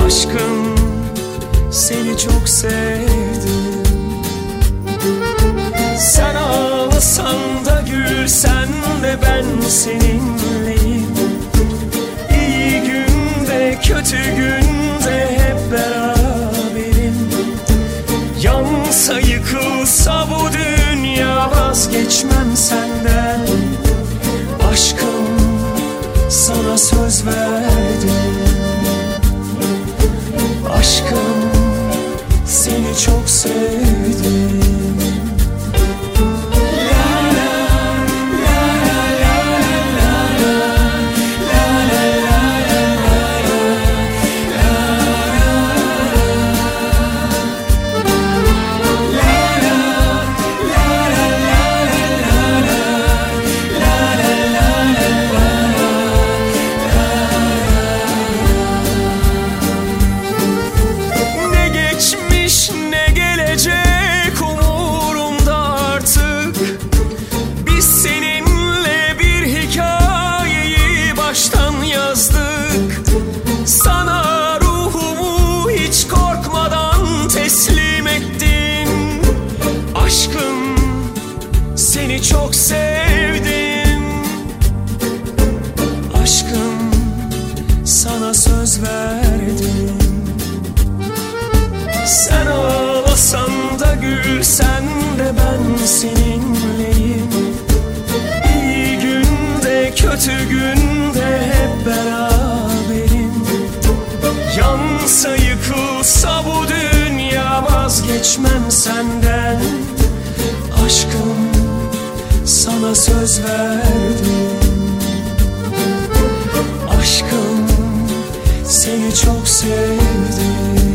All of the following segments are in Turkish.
Aşkım, seni çok sevdim. Sen ağlasan da gülsen de ben seninleyim. İyi günde kötü günde hep beraberim. Yansa yıkılsa bu dünya vazgeçmem senden. Aşkım, sana söz verdim. Aşkım, seni çok sevdim. Sana ruhumu hiç korkmadan teslim ettim. Aşkım, seni çok sevdim. Aşkım, sana söz verdim. Sen ağlasan da gülsen de ben seninleyim. İyi günde kötü günde hep beraberim. Yansa yıkılsa bu dünya vazgeçmem senden. Aşkım, sana söz verdim. Aşkım, seni çok sevdim.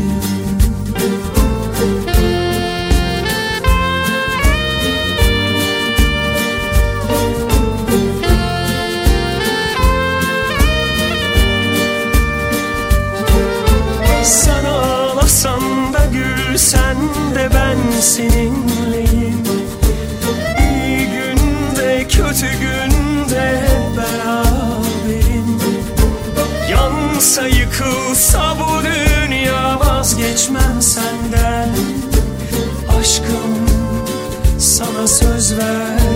Sen ağlasan da gülsen de ben seninleyim. İyi günde kötü günde hep beraberim. Yansa yıkılsa bu dünya vazgeçmem senden. Aşkım, sana söz ver.